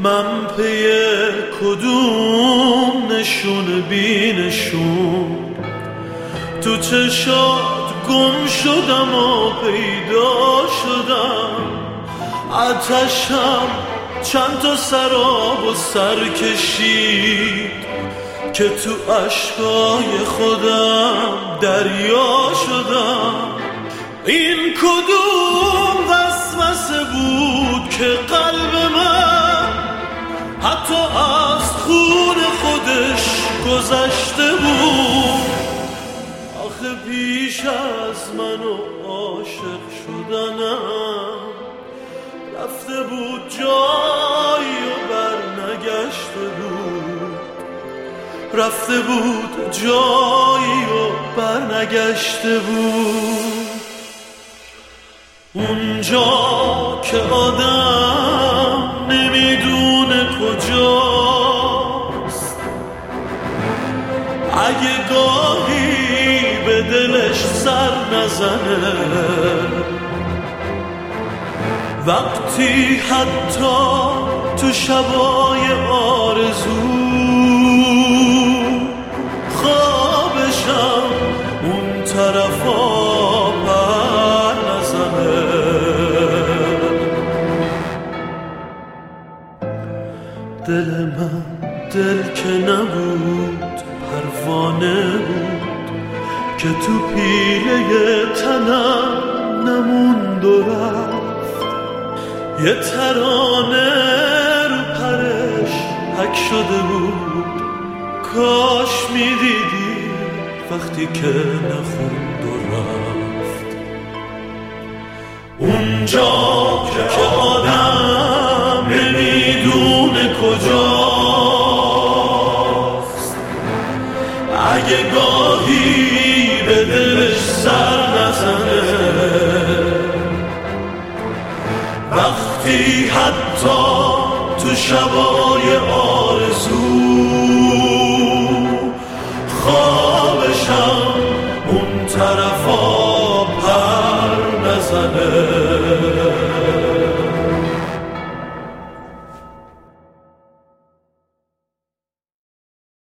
من پی کدوم نشون بی نشون تو چشات گم شدم و پیدا شدم. آتشم چند تا سراب و سر کشید که تو اشکای خودم دریا شدم. این کدوم وسوسه بود که قلب من حتی از خون خودش گذشته بود. آخه پیش از منو عاشق شدنم رفته بود جایی و بر نگشته بود، رفته بود جایی و بر نگشته بود. اونجا که آدم نمیدونه کجاست، اگه گاهی به دلش سر نزنه، وقتی حتی تو شبای آرزو خوابشم اون طرفا پر نزنه. دل من دل که نبود پروانه بود که تو پیله تنم نموند و رفت. یه ترانه رو پرش حک شده بود، کاش میدیدی وقتی که نخوند و رفت. اونجا که آدم نمیدونه کجاست، اگه گاهی به دلش سر نزنه، وقتی حتی تو شبای